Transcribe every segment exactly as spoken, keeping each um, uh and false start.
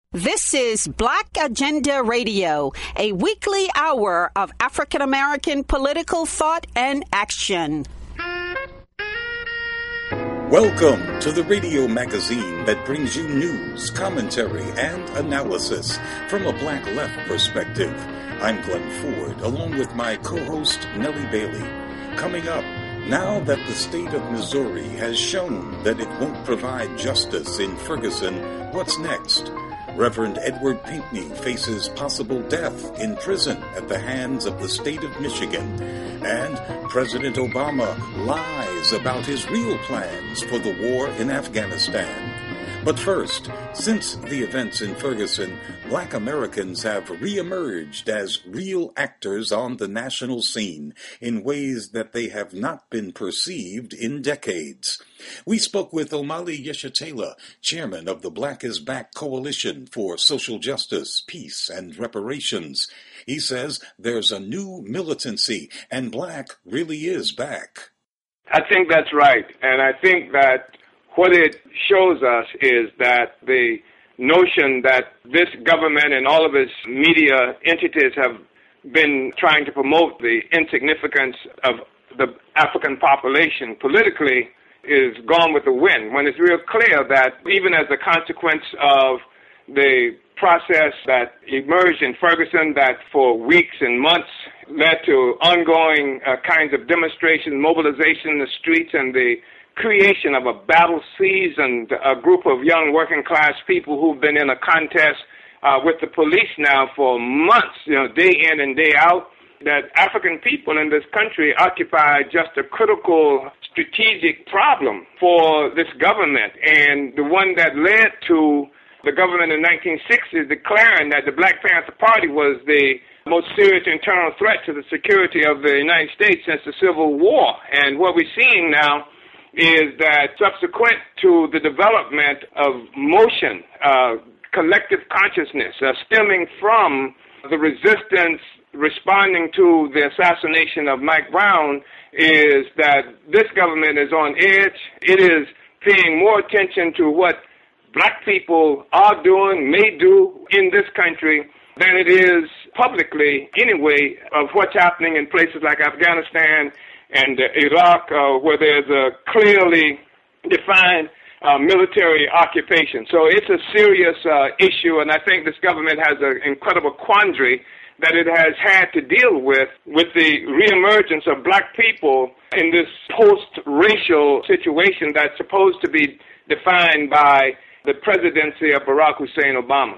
This is Black Agenda Radio, a weekly hour of African American political thought and action. Welcome to the radio magazine that brings you news, commentary, and analysis from a black left perspective. I'm Glenn Ford, along with my co-host Nellie Bailey. Coming up, now that the state of Missouri has shown that it won't provide justice in Ferguson, what's next? Reverend Edward Pinkney faces possible death in prison at the hands of the state of Michigan. And President Obama lies about his real plans for the war in Afghanistan. But first, since the events in Ferguson, black Americans have reemerged as real actors on the national scene in ways that they have not been perceived in decades. We spoke with Omali Yeshitela, chairman of the Black is Back Coalition for Social Justice, Peace, and Reparations. He says there's a new militancy, and black really is back. I think that's right, and I think that what it shows us is that the notion that this government and all of its media entities have been trying to promote the insignificance of the African population politically is gone with the wind, when it's real clear that even as a consequence of the process that emerged in Ferguson that for weeks and months led to ongoing uh, kinds of demonstrations, mobilization in the streets, and the creation of a battle-seasoned uh, group of young working-class people who've been in a contest uh, with the police now for months, you know, day in and day out, that African people in this country occupy just a critical strategic problem for this government, and the one that led to the government in nineteen sixty declaring that the Black Panther Party was the most serious internal threat to the security of the United States since the Civil War. And what we're seeing now is that subsequent to the development of motion, uh, collective consciousness uh, stemming from the resistance responding to the assassination of Mike Brown, is that this government is on edge. It is paying more attention to what black people are doing, may do in this country, than it is publicly, anyway, of what's happening in places like Afghanistan and uh, Iraq, uh, where there's a clearly defined uh, military occupation. So it's a serious uh, issue, and I think this government has an incredible quandary that it has had to deal with, with the reemergence of black people in this post-racial situation that's supposed to be defined by the presidency of Barack Hussein Obama.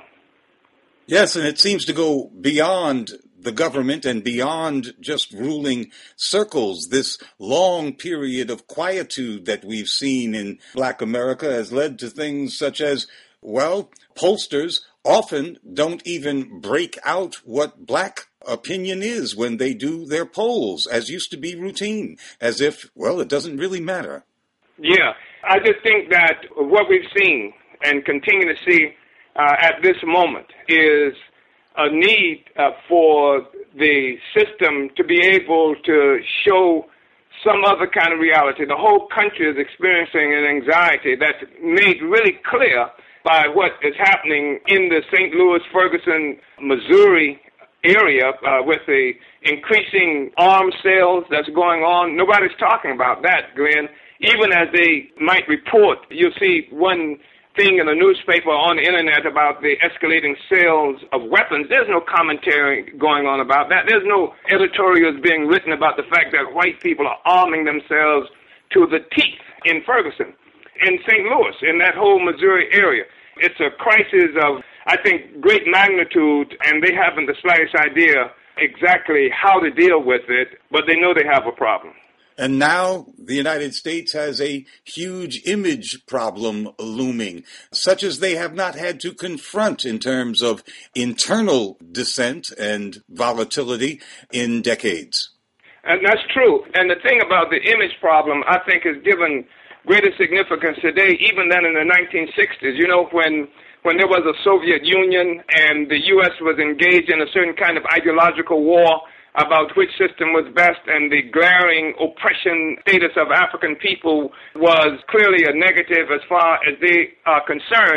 Yes, and it seems to go beyond the government and beyond just ruling circles. This long period of quietude that we've seen in black America has led to things such as, well, pollsters often don't even break out what black opinion is when they do their polls, as used to be routine, as if, well, it doesn't really matter. Yeah, I just think that what we've seen and continue to see uh, at this moment is a need uh, for the system to be able to show some other kind of reality. The whole country is experiencing an anxiety that's made really clear by what is happening in the Saint Louis, Ferguson, Missouri area uh, with the increasing arms sales that's going on. Nobody's talking about that, Glenn. Even as they might report, you'll see one thing in the newspaper or on the internet about the escalating sales of weapons. There's no commentary going on about that. There's no editorials being written about the fact that white people are arming themselves to the teeth in Ferguson, in Saint Louis, in that whole Missouri area. It's a crisis of, I think, great magnitude, and they haven't the slightest idea exactly how to deal with it, but they know they have a problem. And now the United States has a huge image problem looming, such as they have not had to confront in terms of internal dissent and volatility in decades. And that's true. And the thing about the image problem, I think, is given greater significance today, even than in the nineteen sixties. You know, when when there was a Soviet Union and the U S was engaged in a certain kind of ideological war about which system was best, and the glaring oppression status of African people was clearly a negative as far as they are concerned.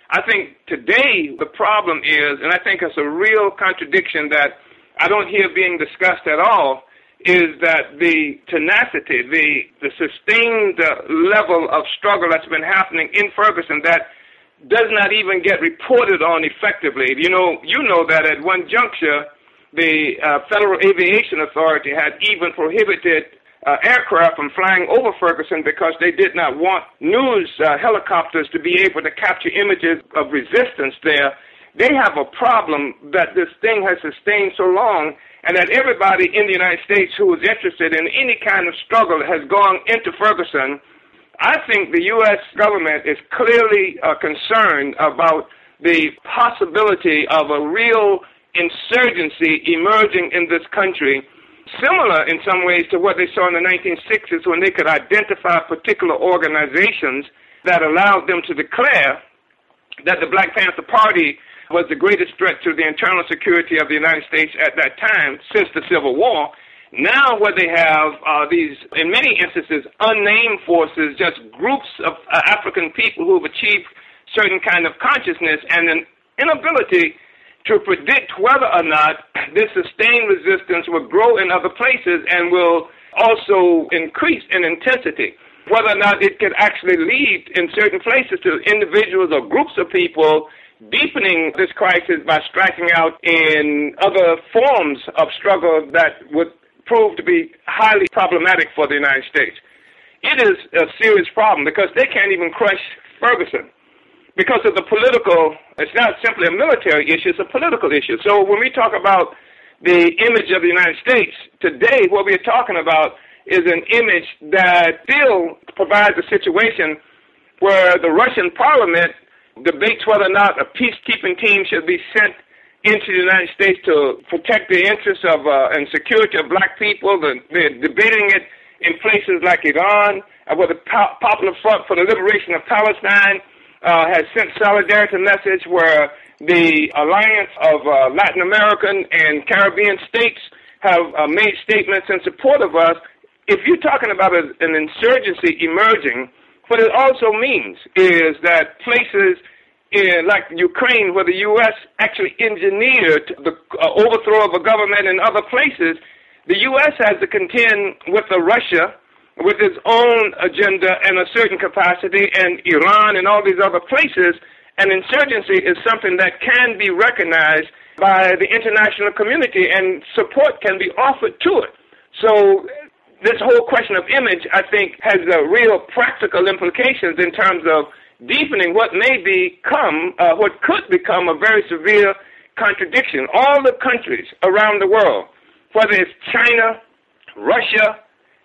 I think today the problem is, and I think it's a real contradiction that I don't hear being discussed at all, is that the tenacity, the, the sustained uh, level of struggle that's been happening in Ferguson that does not even get reported on effectively. You know, you know that at one juncture, the uh, Federal Aviation Authority had even prohibited uh, aircraft from flying over Ferguson because they did not want news uh, helicopters to be able to capture images of resistance there. They have a problem that this thing has sustained so long, and that everybody in the United States who is interested in any kind of struggle has gone into Ferguson. I think the U S government is clearly uh, concerned about the possibility of a real insurgency emerging in this country, similar in some ways to what they saw in the nineteen sixties when they could identify particular organizations that allowed them to declare that the Black Panther Party was the greatest threat to the internal security of the United States at that time since the Civil War. Now what they have are these, in many instances, unnamed forces, just groups of uh, African people who have achieved certain kind of consciousness and an inability to predict whether or not this sustained resistance will grow in other places and will also increase in intensity, whether or not it could actually lead in certain places to individuals or groups of people deepening this crisis by striking out in other forms of struggle that would prove to be highly problematic for the United States. It is a serious problem because they can't even crush Ferguson because of the political, it's not simply a military issue, it's a political issue. So when we talk about the image of the United States, today what we're talking about is an image that still provides a situation where the Russian parliament debates whether or not a peacekeeping team should be sent into the United States to protect the interests of uh, and security of black people. The, they're debating it in places like Iran, uh, where the po- Popular Front for the Liberation of Palestine uh, has sent solidarity message, where the Alliance of uh, Latin American and Caribbean states have uh, made statements in support of us. If you're talking about a, an insurgency emerging, what it also means is that places in, like Ukraine, where the U S actually engineered the uh, overthrow of a government in other places, the U S has to contend with the Russia, with its own agenda and a certain capacity, and Iran and all these other places. And insurgency is something that can be recognized by the international community, and support can be offered to it. So this whole question of image, I think, has uh, real practical implications in terms of deepening what may become, uh, what could become a very severe contradiction. All the countries around the world, whether it's China, Russia,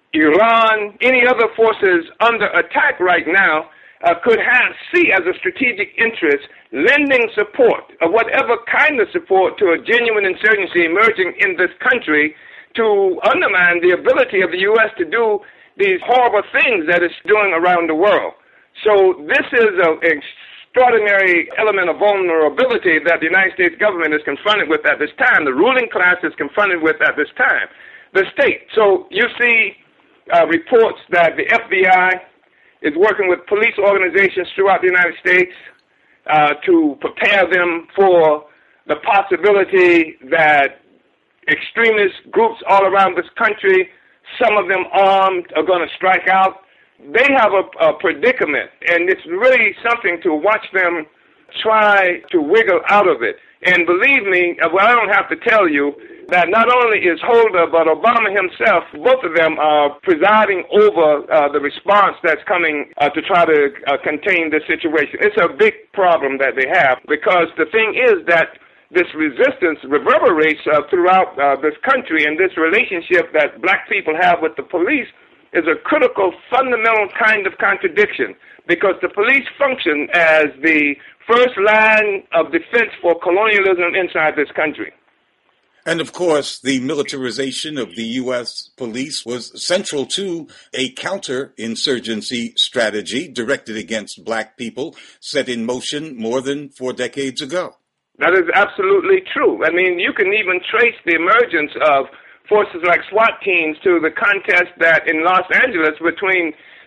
Iran, any other forces under attack right now, uh, could have, see as a strategic interest lending support, of whatever kind of support, to a genuine insurgency emerging in this country, to undermine the ability of the U S to do these horrible things that it's doing around the world. So this is an extraordinary element of vulnerability that the United States government is confronted with at this time. The ruling class is confronted with at this time. The state. So you see uh, reports that the F B I is working with police organizations throughout the United States uh, to prepare them for the possibility that extremist groups all around this country, some of them armed, are going to strike out. They have a, a predicament, and it's really something to watch them try to wiggle out of it. And believe me, well, I don't have to tell you that not only is Holder, but Obama himself, both of them are presiding over uh, the response that's coming uh, to try to uh, contain this situation. It's a big problem that they have, because the thing is that this resistance reverberates uh, throughout uh, this country, and this relationship that black people have with the police is a critical, fundamental kind of contradiction, because the police function as the first line of defense for colonialism inside this country. And of course, the militarization of the U S police was central to a counter-insurgency strategy directed against black people set in motion more than four decades ago. That is absolutely true. I mean, you can even trace the emergence of forces like SWAT teams to the contest that in Los Angeles between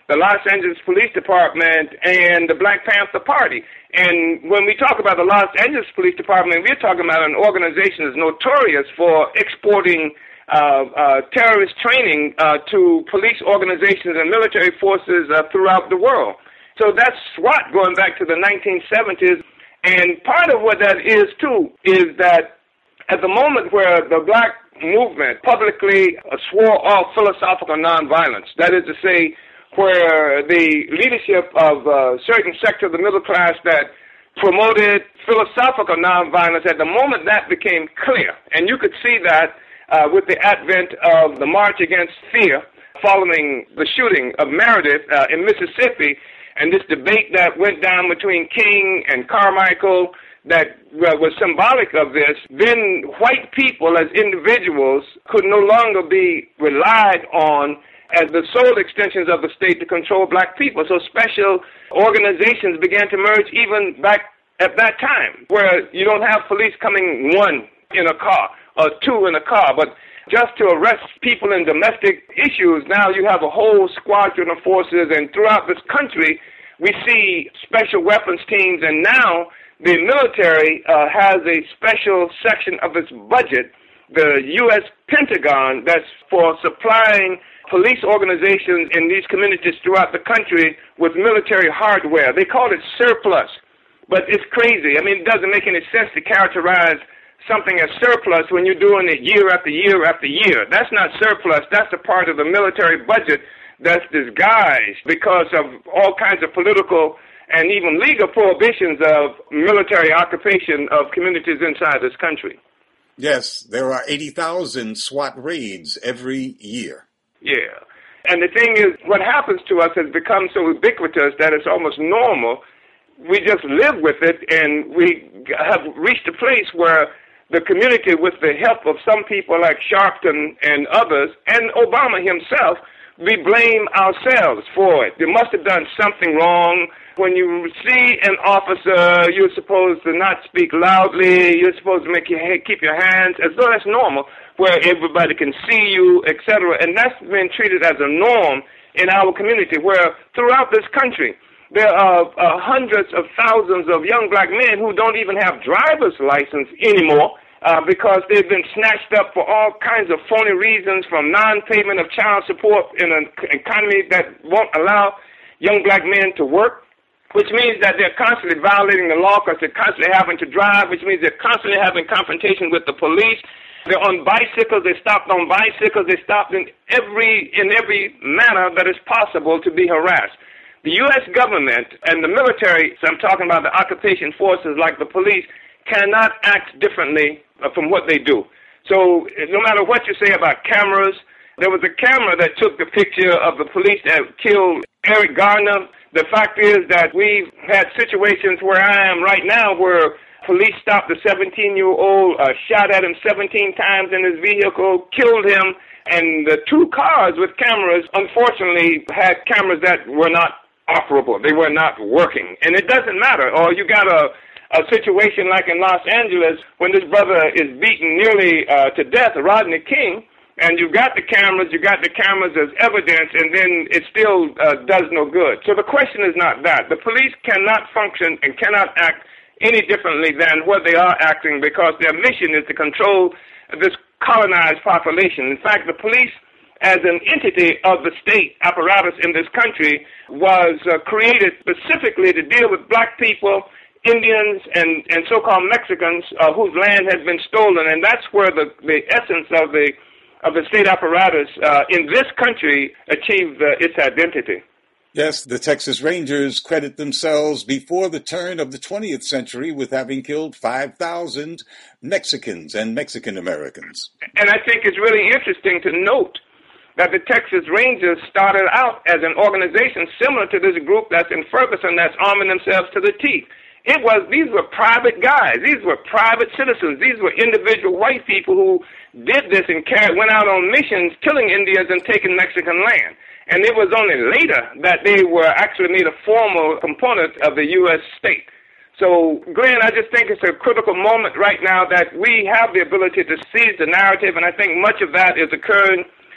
the Los Angeles Police Department and the Black Panther Party. And when we talk about the Los Angeles Police Department, we're talking about an organization that's notorious for exporting uh, uh, terrorist training uh, to police organizations and military forces uh, throughout the world. So that's SWAT going back to the nineteen seventies. And part of what that is, too, is that at the moment where the black movement publicly swore off philosophical nonviolence, that is to say, where the leadership of a certain sector of the middle class that promoted philosophical nonviolence, at the moment that became clear. And you could see that uh, with the advent of the March Against Fear following the shooting of Meredith uh, in Mississippi, and this debate that went down between King and Carmichael that uh, was symbolic of this, then white people as individuals could no longer be relied on as the sole extensions of the state to control black people. So special organizations began to emerge even back at that time, where you don't have police coming one in a car or two in a car, but just to arrest people in domestic issues, now you have a whole squadron of forces, and throughout this country, we see special weapons teams, and now the military uh, has a special section of its budget, the U S Pentagon, that's for supplying police organizations in these communities throughout the country with military hardware. They call it surplus, but it's crazy. I mean, it doesn't make any sense to characterize something as surplus when you're doing it year after year after year. That's not surplus. That's a part of the military budget that's disguised because of all kinds of political and even legal prohibitions of military occupation of communities inside this country. Yes, there are eighty thousand SWAT raids every year. Yeah. And the thing is, what happens to us has become so ubiquitous that it's almost normal. We just live with it, and we have reached a place where the community, with the help of some people like Sharpton and others, and Obama himself, we blame ourselves for it. They must have done something wrong. When you see an officer, you're supposed to not speak loudly. You're supposed to make your head, keep your hands, as though that's normal, where everybody can see you, et cetera. And that's been treated as a norm in our community, where throughout this country, there are uh, hundreds of thousands of young black men who don't even have driver's license anymore uh, because they've been snatched up for all kinds of phony reasons, from non-payment of child support in an economy that won't allow young black men to work, which means that they're constantly violating the law because they're constantly having to drive, which means they're constantly having confrontation with the police. They're on bicycles. They stopped on bicycles. They stopped in every in every manner that is possible to be harassed. The U S government and the military, so I'm talking about the occupation forces like the police, cannot act differently from what they do. So no matter what you say about cameras, there was a camera that took the picture of the police that killed Eric Garner. The fact is that we've had situations where I am right now where police stopped a seventeen-year-old, uh, shot at him seventeen times in his vehicle, killed him, and the two cars with cameras, unfortunately, had cameras that were not operable. They were not working. And it doesn't matter. Or you got a, a situation like in Los Angeles when this brother is beaten nearly uh, to death, Rodney King, and you've got the cameras, you got the cameras as evidence, and then it still uh, does no good. So the question is not that. The police cannot function and cannot act any differently than what they are acting because their mission is to control this colonized population. In fact, the police, as an entity of the state apparatus in this country, was uh, created specifically to deal with black people, Indians, and, and so-called Mexicans uh, whose land has been stolen. And that's where the, the essence of the of the state apparatus uh, in this country achieved uh, its identity. Yes, the Texas Rangers credit themselves before the turn of the twentieth century with having killed five thousand Mexicans and Mexican Americans. And I think it's really interesting to note that the Texas Rangers started out as an organization similar to this group that's in Ferguson that's arming themselves to the teeth. It was, these were private guys. These were private citizens. These were individual white people who did this and carried, went out on missions killing Indians and taking Mexican land. And it was only later that they were actually made a formal component of the U S state. So, Glenn, I just think it's a critical moment right now that we have the ability to seize the narrative, and I think much of that is occurring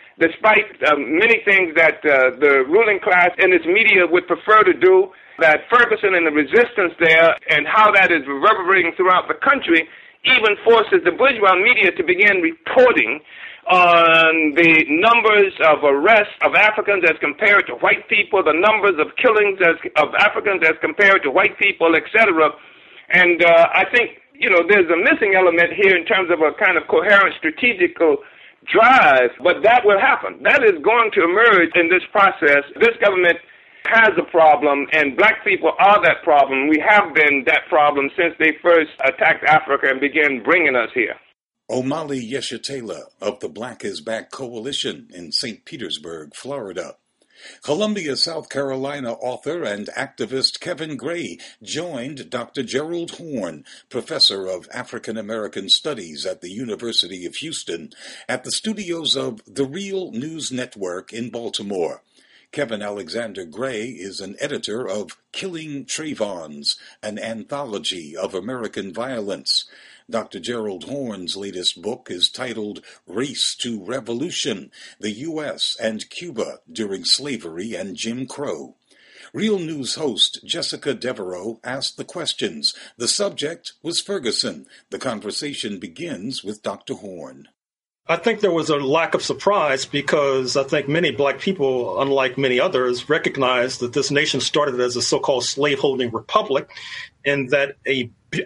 despite uh, many things that uh, the ruling class and its media would prefer to do, that Ferguson and the resistance there and how that is reverberating throughout the country even forces the bourgeois media to begin reporting on the numbers of arrests of Africans as compared to white people, the numbers of killings as, of Africans as compared to white people, et cetera. And uh, I think, you know, there's a missing element here in terms of a kind of coherent strategical drive, but that will happen. That is going to emerge in this process. This government has a problem, and black people are that problem. We have been that problem since they first attacked Africa and began bringing us here. Omali Yeshitela of the Black is Back Coalition in Saint Petersburg, Florida. Columbia, South Carolina author and activist Kevin Gray joined Doctor Gerald Horne, professor of African American Studies at the University of Houston, at the studios of The Real News Network in Baltimore. Kevin Alexander Gray is an editor of Killing Trayvons, an anthology of American violence. Doctor Gerald Horne's latest book is titled Race to Revolution, the U S and Cuba During Slavery and Jim Crow. Real News host Jessica Devereaux asked the questions. The subject was Ferguson. The conversation begins with Doctor Horne. I think there was a lack of surprise because I think many black people, unlike many others, recognized that this nation started as a so-called slaveholding republic and that a b-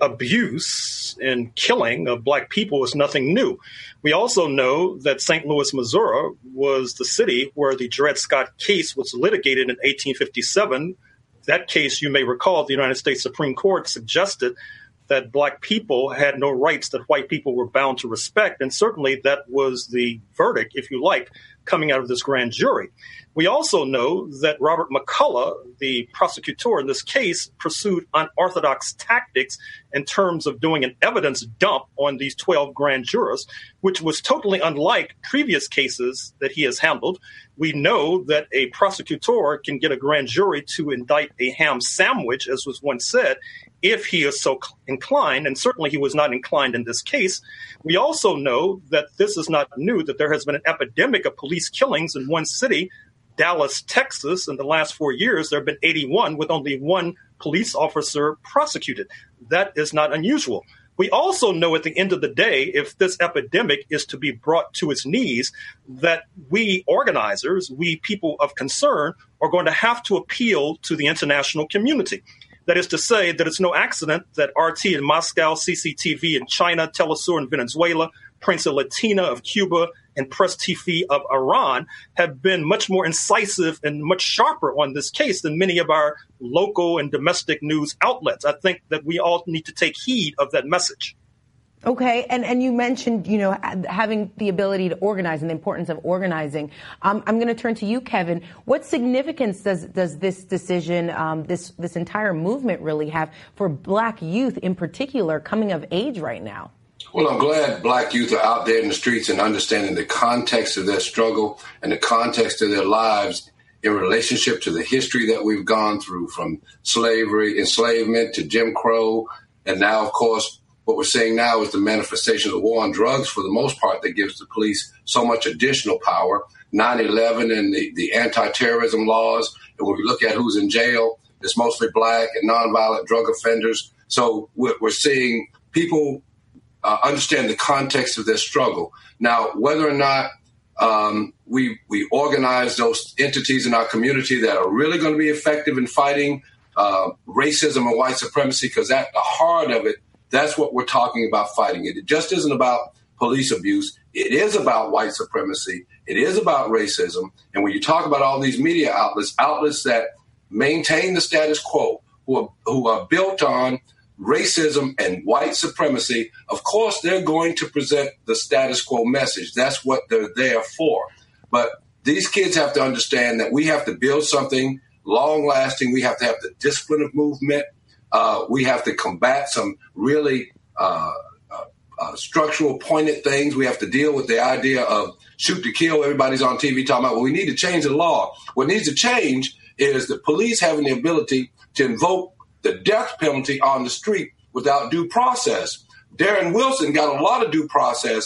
abuse and killing of black people is nothing new. We also know that Saint Louis, Missouri was the city where the Dred Scott case was litigated in eighteen fifty-seven. That case, you may recall, the United States Supreme Court suggested that black people had no rights that white people were bound to respect. And certainly that was the verdict, if you like, coming out of this grand jury. We also know that Robert McCullough, the prosecutor in this case, pursued unorthodox tactics in terms of doing an evidence dump on these twelve grand jurors, which was totally unlike previous cases that he has handled. We know that a prosecutor can get a grand jury to indict a ham sandwich, as was once said, if he is so inclined, and certainly he was not inclined in this case. We also know that this is not new, that there has been an epidemic of police killings in one city, Dallas, Texas. In the last four years, there have been eighty-one with only one police officer prosecuted. That is not unusual. We also know at the end of the day, if this epidemic is to be brought to its knees, that we organizers, we people of concern, are going to have to appeal to the international community. That is to say that it's no accident that R T in Moscow, C C T V in China, Telesur in Venezuela, Prensa Latina of Cuba, and Press T V of Iran have been much more incisive and much sharper on this case than many of our local and domestic news outlets. I think that we all need to take heed of that message. Okay. And, and you mentioned, you know, having the ability to organize and the importance of organizing. Um, I'm going to turn to you, Kevin. What significance does, does this decision, um, this, this entire movement really have for black youth in particular coming of age right now? Well, I'm glad black youth are out there in the streets and understanding the context of their struggle and the context of their lives in relationship to the history that we've gone through, from slavery, enslavement to Jim Crow. And now, of course, what we're seeing now is the manifestation of the war on drugs, for the most part, that gives the police so much additional power. nine eleven and the, the anti-terrorism laws. And when we look at who's in jail, it's mostly black and nonviolent drug offenders. So we're, we're seeing people uh, understand the context of their struggle. Now, whether or not um, we we organize those entities in our community that are really going to be effective in fighting uh, racism and white supremacy, because at the heart of it, that's what we're talking about fighting it. It just isn't about police abuse. It is about white supremacy. It is about racism. And when you talk about all these media outlets, outlets that maintain the status quo, who are, who are built on racism and white supremacy, of course, they're going to present the status quo message. That's what they're there for. But these kids have to understand that we have to build something long-lasting. We have to have the discipline of movement. Uh, we have to combat some really uh, uh, uh, structural pointed things. We have to deal with the idea of shoot to kill. Everybody's on T V talking about, well, we need to change the law. What needs to change is the police having the ability to invoke the death penalty on the street without due process. Darren Wilson got a lot of due process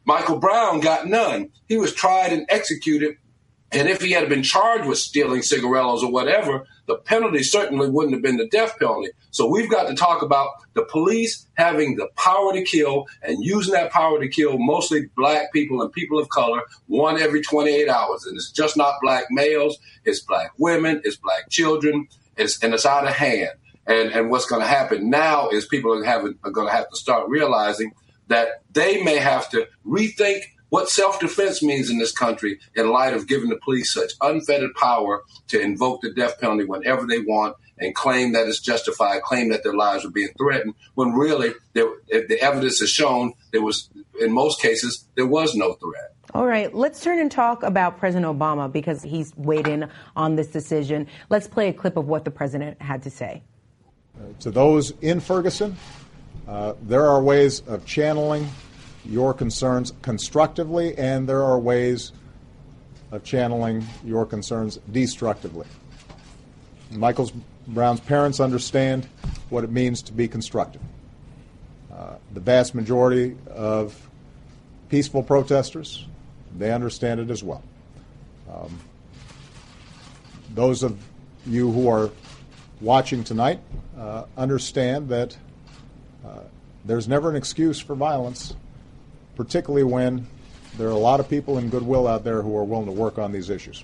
Michael Brown got none. He was tried and executed. And if he had been charged with stealing cigarillos or whatever, the penalty certainly wouldn't have been the death penalty. So we've got to talk about the police having the power to kill and using that power to kill mostly black people and people of color, one every twenty-eight hours. And it's just not black males. It's black women. It's black children. It's, and it's out of hand. And, and what's going to happen now is people are, having, are going to have to start realizing that they may have to rethink what self-defense means in this country in light of giving the police such unfettered power to invoke the death penalty whenever they want and claim that it's justified, claim that their lives are being threatened, when really there, the evidence has shown there was, in most cases, there was no threat. All right, let's turn and talk about President Obama because he's weighed in on this decision. Let's play a clip of what the president had to say. Uh, to those in Ferguson, uh, there are ways of channeling your concerns constructively, and there are ways of channeling your concerns destructively. Michael Brown's parents understand what it means to be constructive. Uh, the vast majority of peaceful protesters, they understand it as well. Um, those of you who are watching tonight uh, understand that uh, there's never an excuse for violence, particularly when there are a lot of people in goodwill out there who are willing to work on these issues.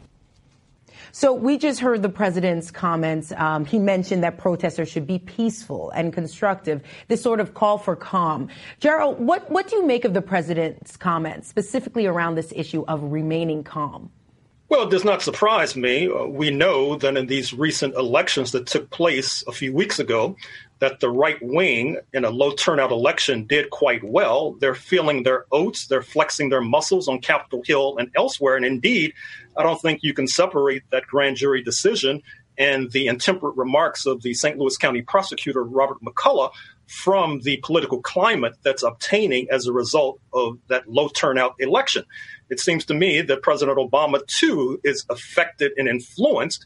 So we just heard the president's comments. Um, he mentioned that protesters should be peaceful and constructive, this sort of call for calm. Gerald, what, what do you make of the president's comments, specifically around this issue of remaining calm? Well, it does not surprise me. Uh, we know that in these recent elections that took place a few weeks ago, that the right wing in a low turnout election did quite well. They're feeling their oats. They're flexing their muscles on Capitol Hill and elsewhere. And indeed, I don't think you can separate that grand jury decision and the intemperate remarks of the Saint Louis County prosecutor, Robert McCullough, from the political climate that's obtaining as a result of that low turnout election. It seems to me that President Obama, too, is affected and influenced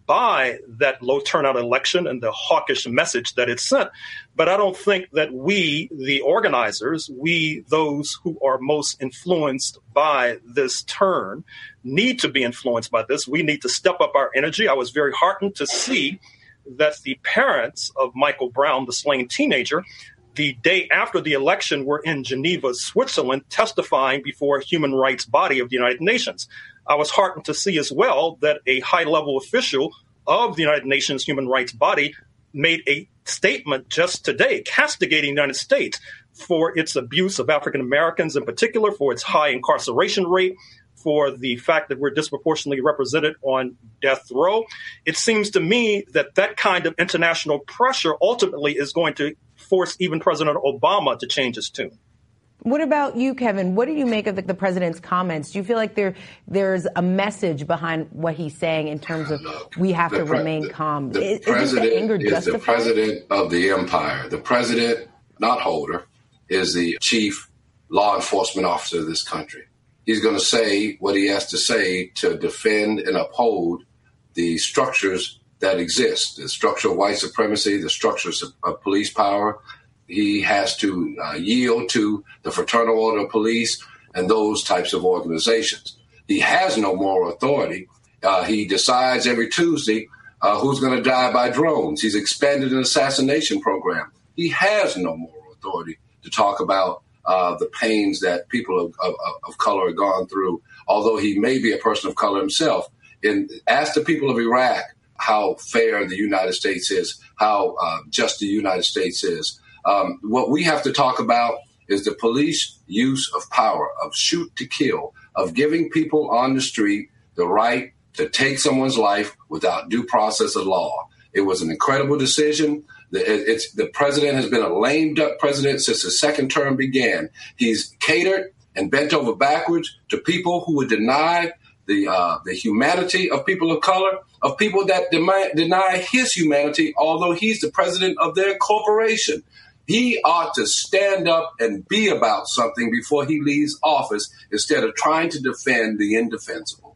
by that low turnout election and the hawkish message that it sent. But I don't think that we, the organizers, we, those who are most influenced by this turn, need to be influenced by this. We need to step up our energy. I was very heartened to see that the parents of Michael Brown, the slain teenager, the day after the election were in Geneva, Switzerland, testifying before a human rights body of the United Nations. I was heartened to see as well that a high-level official of the United Nations human rights body made a statement just today castigating the United States for its abuse of African Americans in particular, for its high incarceration rate, for the fact that we're disproportionately represented on death row. It seems to me that that kind of international pressure ultimately is going to force even President Obama to change his tune. What about you, Kevin? What do you make of the, the president's comments? Do you feel like there there's a message behind what he's saying in terms of we have to pre- remain calm? The, the is, president is, the anger is justified? the president of the empire. The president, not Holder, is the chief law enforcement officer of this country. He's going to say what he has to say to defend and uphold the structures that exist, the structure of white supremacy, the structures of, of police power. He has to uh, yield to the Fraternal Order of Police and those types of organizations. He has no moral authority. Uh, he decides every Tuesday uh, who's going to die by drones. He's expanded an assassination program. He has no moral authority to talk about uh, the pains that people of, of, of color have gone through, although he may be a person of color himself. And ask the people of Iraq how fair the United States is, how uh, just the United States is. Um, what we have to talk about is the police use of power, of shoot to kill, of giving people on the street the right to take someone's life without due process of law. It was an incredible decision. The, it's, the president has been a lame duck president since his second term began. He's catered and bent over backwards to people who would deny the uh, the humanity of people of color, of people that deny, deny his humanity, although he's the president of their corporation. He ought to stand up and be about something before he leaves office instead of trying to defend the indefensible.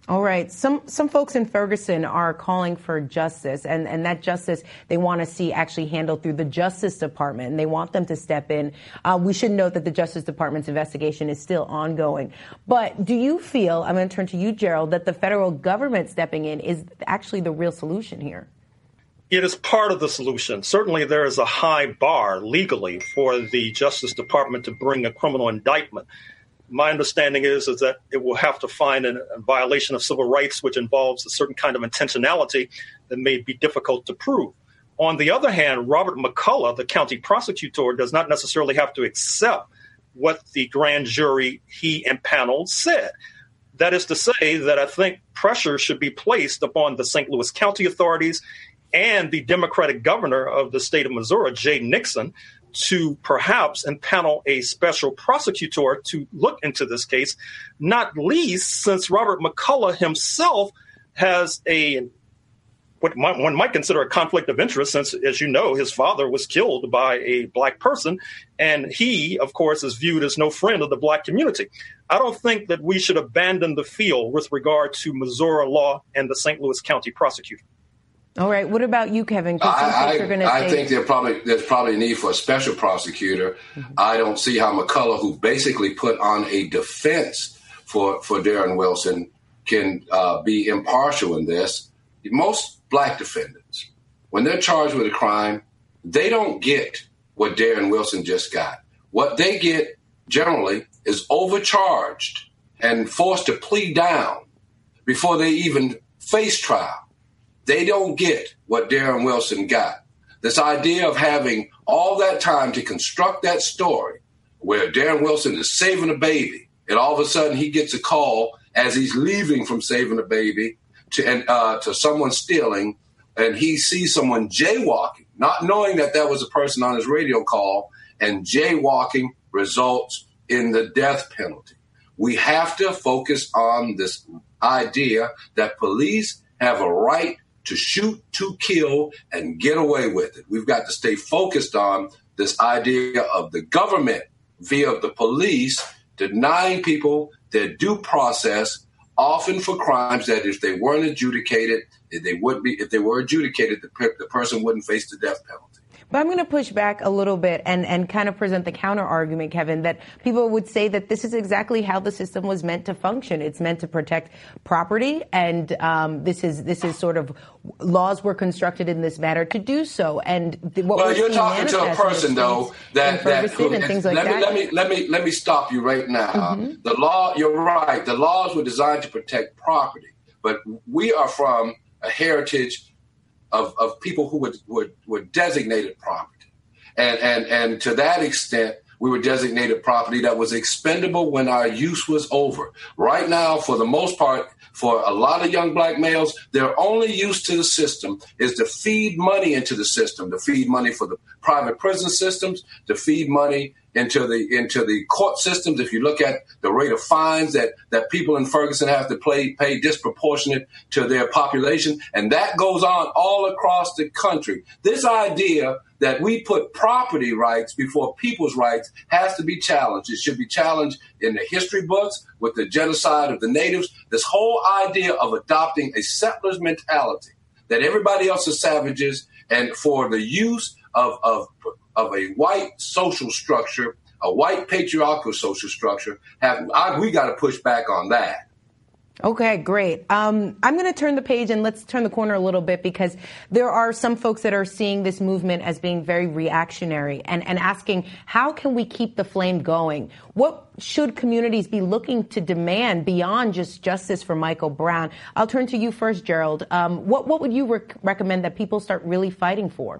All right. Some some folks in Ferguson are calling for justice, and, and that justice they want to see actually handled through the Justice Department, and they want them to step in. Uh, we should note that the Justice Department's investigation is still ongoing. But do you feel, I'm going to turn to you, Gerald, that the federal government stepping in is actually the real solution here? It is part of the solution. Certainly there is a high bar legally for the Justice Department to bring a criminal indictment. My understanding is, is that it will have to find a violation of civil rights, which involves a certain kind of intentionality that may be difficult to prove. On the other hand, Robert McCullough, the county prosecutor, does not necessarily have to accept what the grand jury he impaneled said. That is to say that I think pressure should be placed upon the Saint Louis County authorities and the Democratic governor of the state of Missouri, Jay Nixon, to perhaps impanel a special prosecutor to look into this case, not least since Robert McCullough himself has a what one might consider a conflict of interest, since, as you know, his father was killed by a black person, and he, of course, is viewed as no friend of the black community. I don't think that we should abandon the field with regard to Missouri law and the Saint Louis County prosecutor. All right. What about you, Kevin? Some I, folks are gonna I, I say- think there probably there's probably a need for a special prosecutor. Mm-hmm. I don't see how McCullough, who basically put on a defense for, for Darren Wilson, can uh, be impartial in this. Most black defendants, when they're charged with a crime, they don't get what Darren Wilson just got. What they get generally is overcharged and forced to plead down before they even face trial. They don't get what Darren Wilson got. This idea of having all that time to construct that story where Darren Wilson is saving a baby, and all of a sudden he gets a call as he's leaving from saving a baby to, and, uh, to someone stealing, and he sees someone jaywalking, not knowing that that was a person on his radio call, and jaywalking results in the death penalty. We have to focus on this idea that police have a right to shoot, to kill, and get away with it. We've got to stay focused on this idea of the government via the police denying people their due process, often for crimes that if they weren't adjudicated, if they would be, if they were adjudicated, the, the person wouldn't face the death penalty. But I'm going to push back a little bit and, and kind of present the counter argument, Kevin, that people would say that this is exactly how the system was meant to function. It's meant to protect property, and um, this is this is sort of laws were constructed in this manner to do so. And the, what well, we're you're talking to a person though that that who, and things like let that. me let me let me let me stop you right now. Mm-hmm. The law, you're right. The laws were designed to protect property, but we are from a heritage of, of people who were, were, were designated property. And, and, and to that extent, we were designated property that was expendable when our use was over. Right now, for the most part, for a lot of young black males, their only use to the system is to feed money into the system, to feed money for the private prison systems, to feed money into the into the court systems. If you look at the rate of fines that, that people in Ferguson have to pay, pay disproportionate to their population, and that goes on all across the country. This idea that we put property rights before people's rights has to be challenged. It should be challenged in the history books with the genocide of the natives. This whole idea of adopting a settler's mentality that everybody else is savages, and for the use of, of, of a white social structure, a white patriarchal social structure, have, I, we got to push back on that. Okay, great. Um, I'm going to turn the page and let's turn the corner a little bit, because there are some folks that are seeing this movement as being very reactionary and, and asking, how can we keep the flame going? What should communities be looking to demand beyond just justice for Michael Brown? I'll turn to you first, Gerald. Um, what, what would you rec- recommend that people start really fighting for?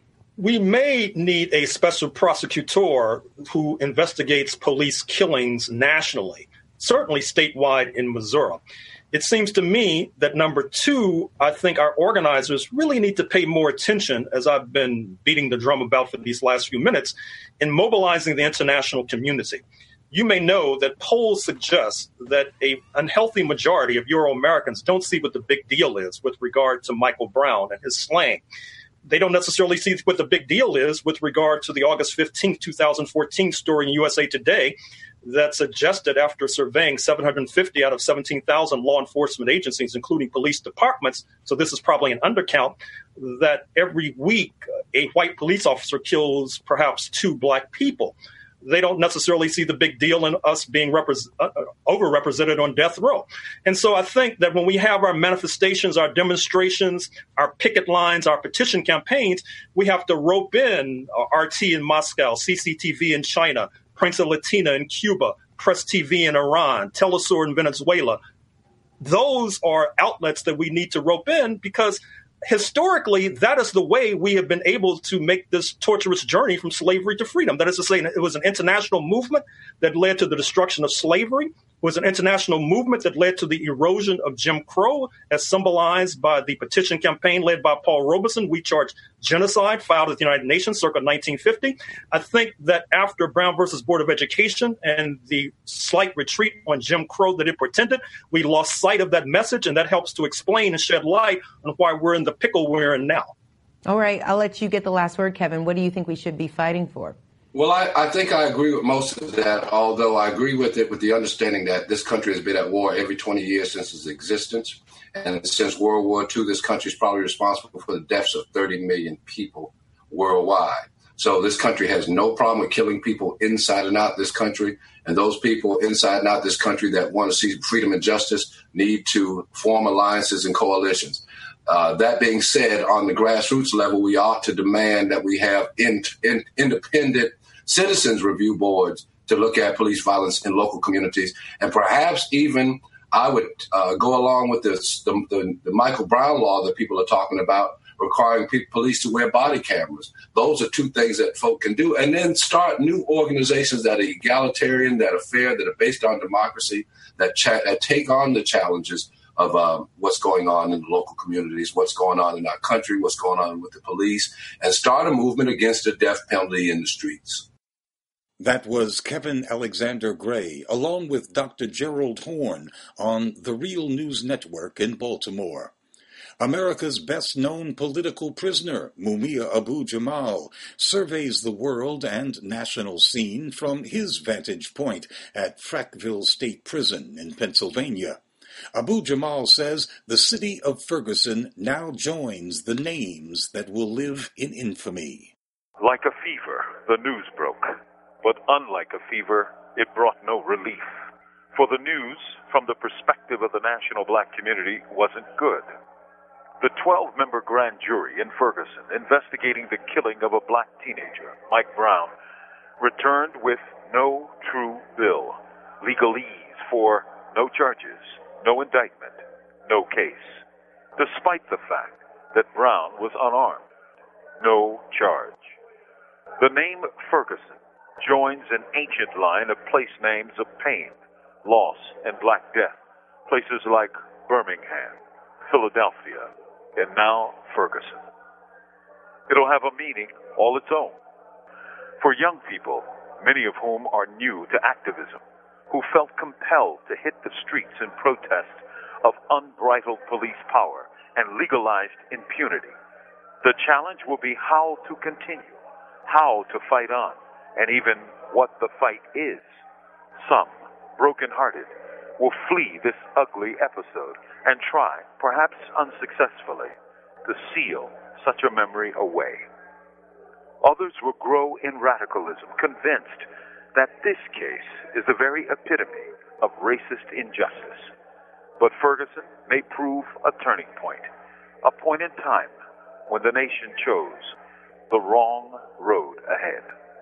We may need a special prosecutor who investigates police killings nationally, certainly statewide in Missouri. It seems to me that number two, I think our organizers really need to pay more attention, as I've been beating the drum about for these last few minutes, in mobilizing the international community. You may know that polls suggest that an unhealthy majority of Euro-Americans don't see what the big deal is with regard to Michael Brown and his slaying. they don't necessarily see what the big deal is with regard to the August fifteenth, twenty fourteen story in U S A Today that suggested, after surveying seven hundred fifty out of seventeen thousand law enforcement agencies, including police departments, so this is probably an undercount, that every week a white police officer kills perhaps two black people. They don't necessarily see the big deal in us being repre- uh, overrepresented on death row. And so I think that when we have our manifestations, our demonstrations, our picket lines, our petition campaigns, we have to rope in uh, R T in Moscow, C C T V in China, Prensa Latina in Cuba, Press T V in Iran, Telesur in Venezuela. Those are outlets that we need to rope in, because historically, that is the way we have been able to make this torturous journey from slavery to freedom. That is to say, it was an international movement that led to the destruction of slavery. It was an international movement that led to the erosion of Jim Crow, as symbolized by the petition campaign led by Paul Robeson, We Charge Genocide, filed at the United Nations circa nineteen fifty. I think that after Brown versus Board of Education and the slight retreat on Jim Crow that it portended, we lost sight of that message, and that helps to explain and shed light on why we're in the pickle we're in now. All right, I'll let you get the last word, Kevin. What do you think we should be fighting for? Well, I, I think I agree with most of that, although I agree with it with the understanding that this country has been at war every twenty years since its existence. And since World War Two, this country is probably responsible for the deaths of thirty million people worldwide. So this country has no problem with killing people inside and out this country. And those people inside and out this country that want to see freedom and justice need to form alliances and coalitions. Uh, that being said, on the grassroots level, we ought to demand that we have in, in, independent citizens review boards to look at police violence in local communities. And perhaps even I would uh, go along with this, the, the, the Michael Brown law that people are talking about, requiring pe- police to wear body cameras. Those are two things that folk can do. And then start new organizations that are egalitarian, that are fair, that are based on democracy, that, cha- that take on the challenges of um, what's going on in the local communities, what's going on in our country, what's going on with the police, and start a movement against the death penalty in the streets. That was Kevin Alexander Gray, along with Doctor Gerald Horne on the Real News Network in Baltimore. America's best-known political prisoner, Mumia Abu-Jamal, surveys the world and national scene from his vantage point at Frackville State Prison in Pennsylvania. Abu-Jamal says the city of Ferguson now joins the names that will live in infamy. Like a fever, the news broke. But unlike a fever, it brought no relief. For the news, from the perspective of the national black community, wasn't good. The twelve-member grand jury in Ferguson investigating the killing of a black teenager, Mike Brown, returned with no true bill, legalese for no charges, no indictment, no case, despite the fact that Brown was unarmed. No charge. The name Ferguson joins an ancient line of place names of pain, loss, and black death, places like Birmingham, Philadelphia, and now Ferguson. It'll have a meaning all its own. For young people, many of whom are new to activism, who felt compelled to hit the streets in protest of unbridled police power and legalized impunity, the challenge will be how to continue, how to fight on, and even what the fight is. Some, broken-hearted, will flee this ugly episode and try, perhaps unsuccessfully, to seal such a memory away. Others will grow in radicalism, convinced that this case is the very epitome of racist injustice. But Ferguson may prove a turning point, a point in time when the nation chose the wrong road ahead.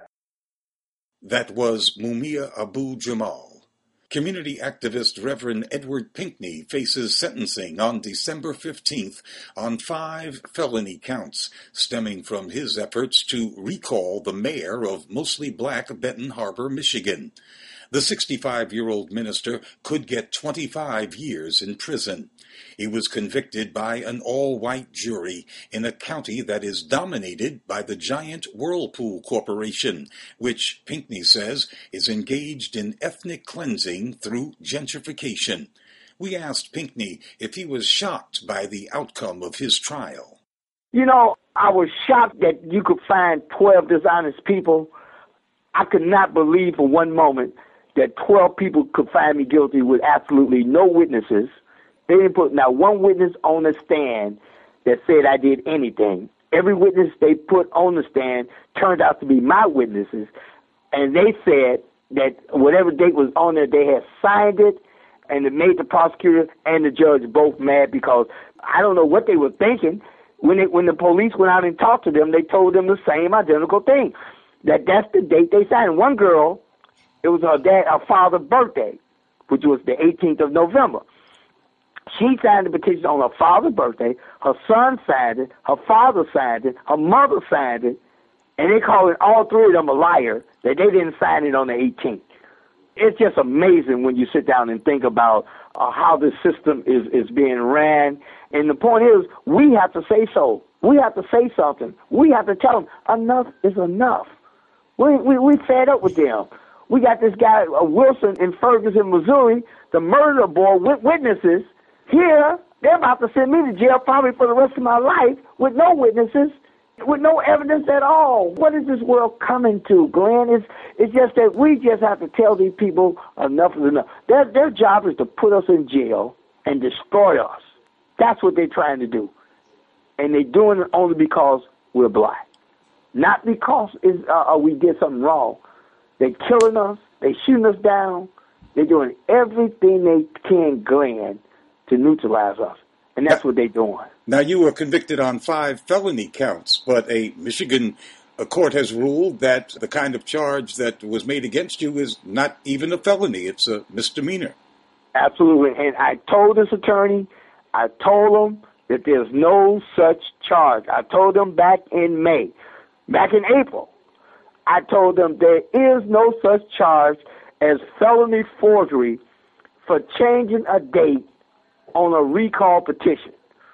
That was Mumia Abu-Jamal. Community activist Reverend Edward Pinkney faces sentencing on December fifteenth on five felony counts stemming from his efforts to recall the mayor of mostly black Benton Harbor, Michigan. The sixty-five-year-old minister could get twenty-five years in prison. He was convicted by an all-white jury in a county that is dominated by the giant Whirlpool Corporation, which Pinkney says is engaged in ethnic cleansing through gentrification. We asked Pinkney if he was shocked by the outcome of his trial. You know, I was shocked that you could find twelve dishonest people. I could not believe for one moment that twelve people could find me guilty with absolutely no witnesses. They didn't put not one witness on the stand that said I did anything. Every witness they put on the stand turned out to be my witnesses, and they said that whatever date was on there, they had signed it, and it made the prosecutor and the judge both mad because I don't know what they were thinking. When it, when the police went out and talked to them, they told them the same identical thing, that that's the date they signed. One girl, it was her dad, her father's birthday, which was the eighteenth of November. She signed the petition on her father's birthday. Her son signed it. Her father signed it. Her mother signed it. And they call it all three of them a liar that they didn't sign it on the eighteenth. It's just amazing when you sit down and think about uh, how this system is, is being ran. And the point is, we have to say so. We have to say something. We have to tell them, enough is enough. We, we, we fed up with them. We got this guy, uh, Wilson, in Ferguson, Missouri, the murder boy with witnesses. Here, they're about to send me to jail probably for the rest of my life with no witnesses, with no evidence at all. What is this world coming to, Glenn? It's, it's just that we just have to tell these people enough is enough. Their, their job is to put us in jail and destroy us. That's what they're trying to do. And they're doing it only because we're black. Not because it's, uh, we did something wrong. They're killing us. They're shooting us down. They're doing everything they can, Glenn, to neutralize us. And that's what they're doing. Now, you were convicted on five felony counts, but a Michigan a court has ruled that the kind of charge that was made against you is not even a felony. It's a misdemeanor. Absolutely. And I told this attorney, I told him that there's no such charge. I told them back in May, back in April, I told them there is no such charge as felony forgery for changing a date on a recall petition.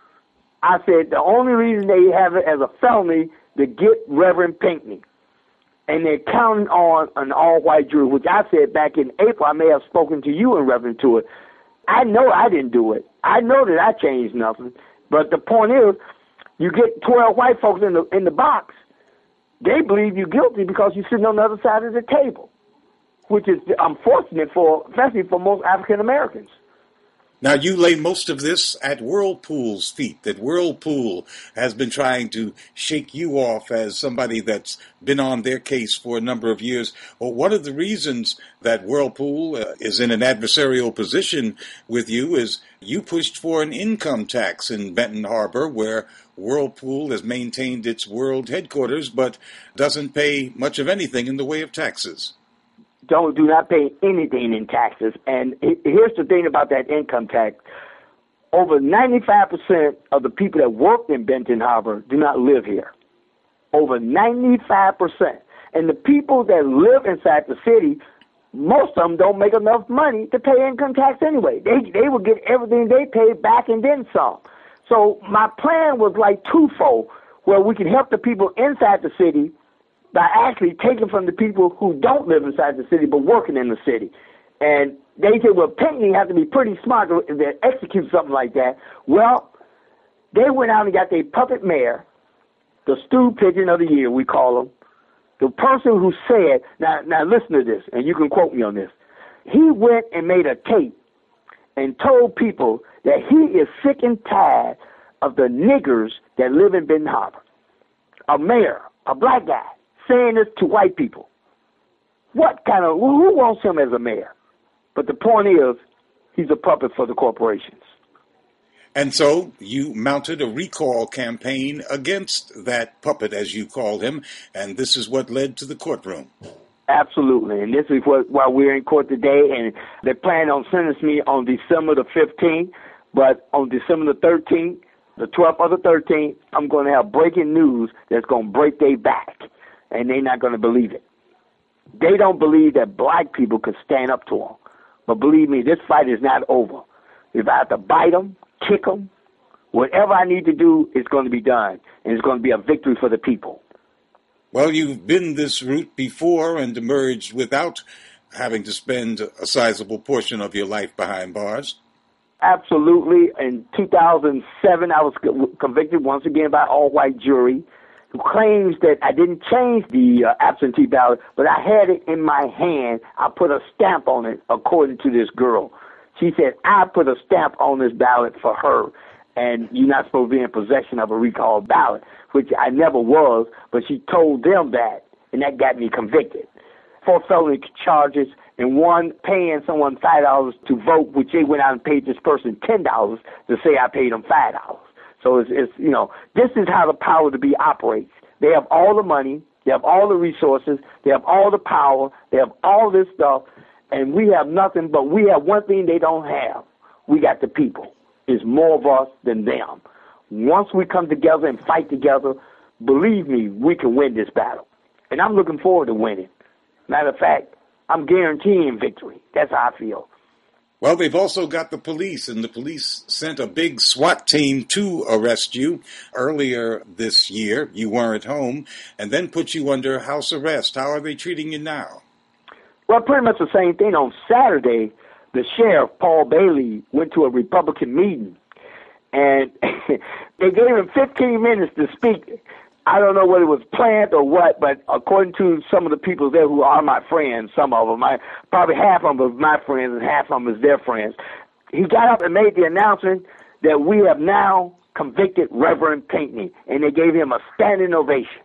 I said the only reason they have it as a felony to get Reverend Pinckney. And they're counting on an all-white jury, which I said back in April. I may have spoken to you in reference to it. I know I didn't do it. I know that I changed nothing. But the point is, you get twelve white folks in the in the box. They believe you're guilty because you're sitting on the other side of the table, which is unfortunate for, especially for most African Americans. Now, you lay most of this at Whirlpool's feet, that Whirlpool has been trying to shake you off as somebody that's been on their case for a number of years. Well, one of the reasons that Whirlpool uh, is in an adversarial position with you is you pushed for an income tax in Benton Harbor, where Whirlpool has maintained its world headquarters but doesn't pay much of anything in the way of taxes. Don't do not pay anything in taxes. And here's the thing about that income tax. Over ninety-five percent of the people that work in Benton Harbor do not live here. Over ninety-five percent. And the people that live inside the city, most of them don't make enough money to pay income tax anyway. They they will get everything they pay back and then some. So my plan was like twofold, where we can help the people inside the city by actually taking from the people who don't live inside the city but working in the city. And they said, well, Pinckney has to be pretty smart to, to execute something like that. Well, they went out and got their puppet mayor, the stool pigeon of the year, we call him, the person who said, now, now listen to this, and you can quote me on this. He went and made a tape and told people that he is sick and tired of the niggers that live in Benton Harbor. A mayor, a black guy, saying this to white people. What kind of, who wants him as a mayor? But the point is, he's a puppet for the corporations. And so you mounted a recall campaign against that puppet, as you called him, and this is what led to the courtroom. Absolutely, and this is what why we're in court today, and they plan on sentencing me on December the fifteenth, but on December the thirteenth, the twelfth or the thirteenth, I'm going to have breaking news that's going to break their back. And they're not going to believe it. They don't believe that black people could stand up to them. But believe me, this fight is not over. If I have to bite them, kick them, whatever I need to do is going to be done. And it's going to be a victory for the people. Well, you've been this route before and emerged without having to spend a sizable portion of your life behind bars. Absolutely. In two thousand seven, I was co- convicted once again by an all-white jury who claims that I didn't change the uh, absentee ballot, but I had it in my hand. I put a stamp on it, according to this girl. She said, I put a stamp on this ballot for her, and you're not supposed to be in possession of a recalled ballot, which I never was, but she told them that, and that got me convicted. Four felony charges, and one paying someone five dollars to vote, which they went out and paid this person ten dollars to say I paid them five dollars. So it's, it's, you know, this is how the power to be operates. They have all the money, they have all the resources, they have all the power, they have all this stuff, and we have nothing, but we have one thing they don't have. We got the people. There's more of us than them. Once we come together and fight together, believe me, we can win this battle. And I'm looking forward to winning. Matter of fact, I'm guaranteeing victory. That's how I feel. Well, they've also got the police, and the police sent a big SWAT team to arrest you earlier this year. You weren't home, and then put you under house arrest. How are they treating you now? Well, pretty much the same thing. On Saturday, the sheriff, Paul Bailey, went to a Republican meeting, and they gave him fifteen minutes to speak. I don't know whether it was planned or what, but according to some of the people there who are my friends, some of them, I, probably half of them are my friends and half of them is their friends, he got up and made the announcement that we have now convicted Reverend Pinckney, and they gave him a standing ovation.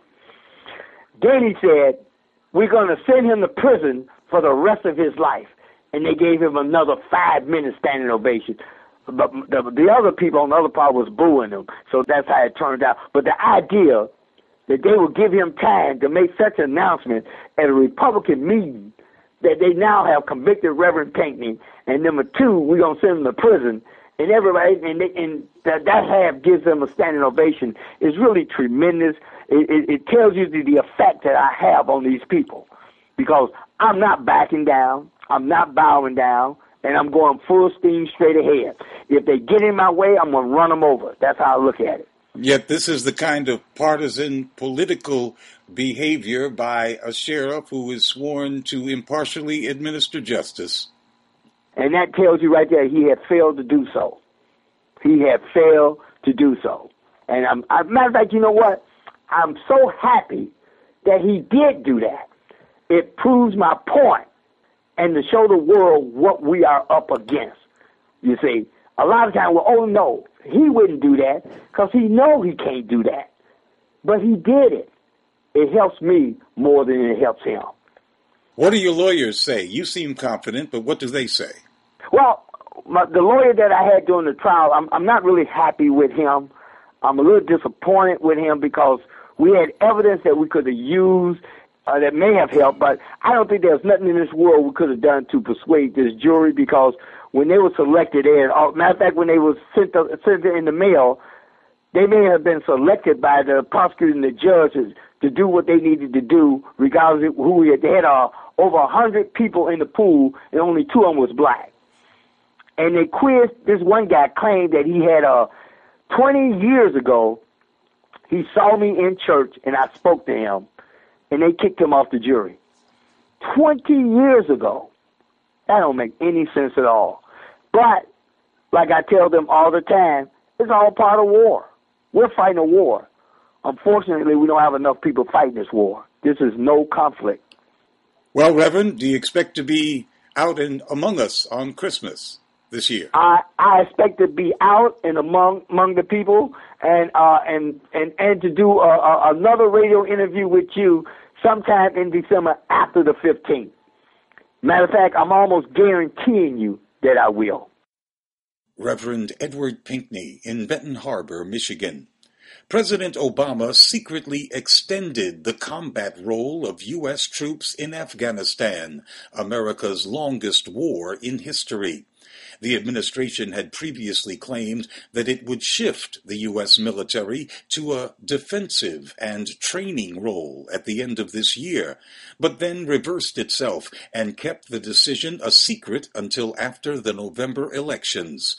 Then he said, we're going to send him to prison for the rest of his life, and they gave him another five-minute standing ovation. But the, the other people on the other part was booing him, so that's how it turned out. But the idea that they would give him time to make such an announcement at a Republican meeting that they now have convicted Reverend Pinckney, and number two, we're going to send him to prison, and everybody, and, they, and that, that half gives them a standing ovation, is really tremendous. It, it, it tells you the, the effect that I have on these people, because I'm not backing down, I'm not bowing down, and I'm going full steam straight ahead. If they get in my way, I'm going to run them over. That's how I look at it. Yet this is the kind of partisan political behavior by a sheriff who is sworn to impartially administer justice. And that tells you right there he had failed to do so. He had failed to do so. And I'm, as a matter of fact, you know what? I'm so happy that he did do that. It proves my point, and to show the world what we are up against. You see, a lot of times, well, oh no, he wouldn't do that because he know he can't do that. But he did it. It helps me more than it helps him. What do your lawyers say? You seem confident, but what do they say? Well, my, the lawyer that I had during the trial, I'm, I'm not really happy with him. I'm a little disappointed with him because we had evidence that we could have used uh, that may have helped, but I don't think there's nothing in this world we could have done to persuade this jury, because when they were selected, and uh, matter of fact, when they were sent, to, sent in the mail, they may have been selected by the prosecutor and the judges to do what they needed to do, regardless of who we had. They had uh, over one hundred people in the pool, and only two of them was black. And they quizzed, this one guy claimed that he had, uh, twenty years ago, he saw me in church, and I spoke to him, and they kicked him off the jury. twenty years ago. That don't make any sense at all. But, like I tell them all the time, it's all part of war. We're fighting a war. Unfortunately, we don't have enough people fighting this war. This is no conflict. Well, Reverend, do you expect to be out and among us on Christmas this year? I, I expect to be out and among among the people, and uh, and, and and to do a, a, another radio interview with you sometime in December after the fifteenth. Matter of fact, I'm almost guaranteeing you that I will. Reverend Edward Pinckney in Benton Harbor, Michigan. President Obama secretly extended the combat role of U S troops in Afghanistan, America's longest war in history. The administration had previously claimed that it would shift the U S military to a defensive and training role at the end of this year, but then reversed itself and kept the decision a secret until after the November elections.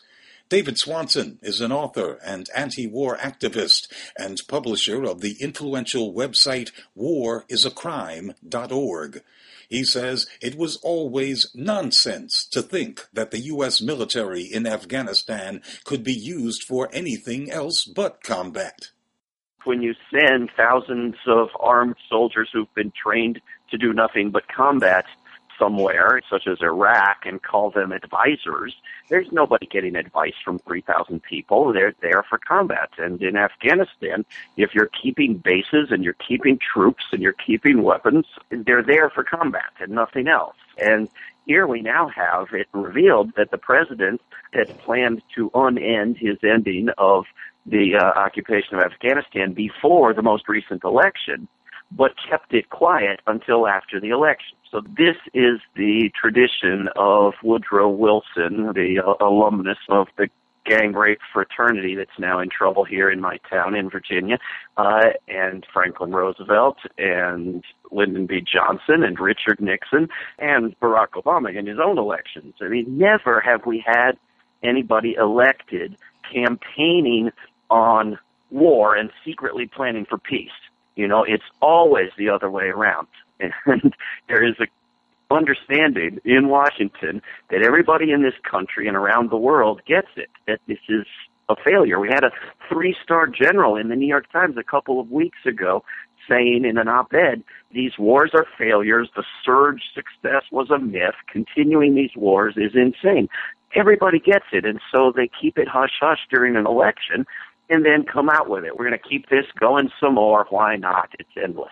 David Swanson is an author and anti-war activist and publisher of the influential website war is a crime dot org. He says it was always nonsense to think that the U S military in Afghanistan could be used for anything else but combat. When you send thousands of armed soldiers who've been trained to do nothing but combat somewhere, such as Iraq, and call them advisors, there's nobody getting advice from three thousand people. They're there for combat. And in Afghanistan, if you're keeping bases and you're keeping troops and you're keeping weapons, they're there for combat and nothing else. And here we now have it revealed that the president had planned to unend his ending of the uh, occupation of Afghanistan before the most recent election, but kept it quiet until after the election. So this is the tradition of Woodrow Wilson, the uh, alumnus of the gang rape fraternity that's now in trouble here in my town in Virginia, uh, and Franklin Roosevelt and Lyndon B. Johnson and Richard Nixon and Barack Obama in his own elections. I mean, never have we had anybody elected campaigning on war and secretly planning for peace. You know, it's always the other way around. And there is a understanding in Washington that everybody in this country and around the world gets it, that this is a failure. We had a three-star general in the New York Times a couple of weeks ago saying in an op-ed, these wars are failures, the surge success was a myth, continuing these wars is insane. Everybody gets it, and so they keep it hush-hush during an election and then come out with it. We're going to keep this going some more. Why not? It's endless.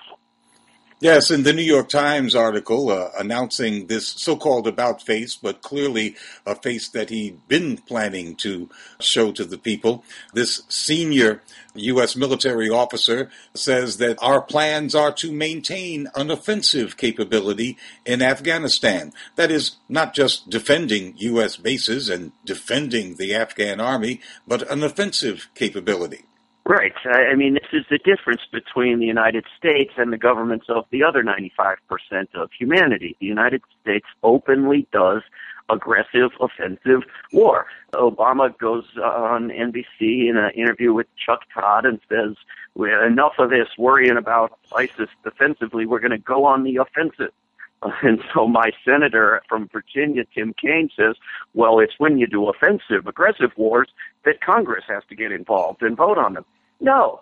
Yes, in the New York Times article uh, announcing this so-called about-face, but clearly a face that he'd been planning to show to the people, this senior U S military officer says that our plans are to maintain an offensive capability in Afghanistan. That is, not just defending U S bases and defending the Afghan army, but an offensive capability. Right. I mean, this is the difference between the United States and the governments of the other ninety-five percent of humanity. The United States openly does aggressive, offensive war. Obama goes on N B C in an interview with Chuck Todd and says, enough of this worrying about ISIS defensively, we're going to go on the offensive. And so my senator from Virginia, Tim Kaine, says, well, it's when you do offensive, aggressive wars that Congress has to get involved and vote on them. No,